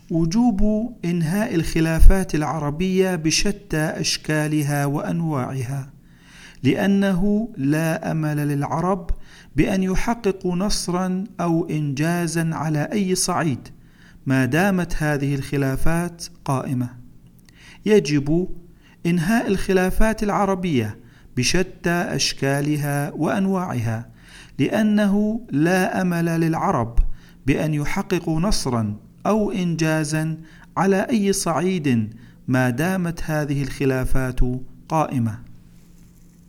وجوب إنهاء الخلافات العربية بشتى أشكالها وأنواعها، لأنه لا أمل للعرب بأن يحققوا نصرا أو إنجازا على أي صعيد ما دامت هذه الخلافات قائمة. يجب إنهاء الخلافات العربية بشتى أشكالها وأنواعها، لأنه لا أمل للعرب بأن يحققوا نصرا أو إنجازا على أي صعيد ما دامت هذه الخلافات قائمة.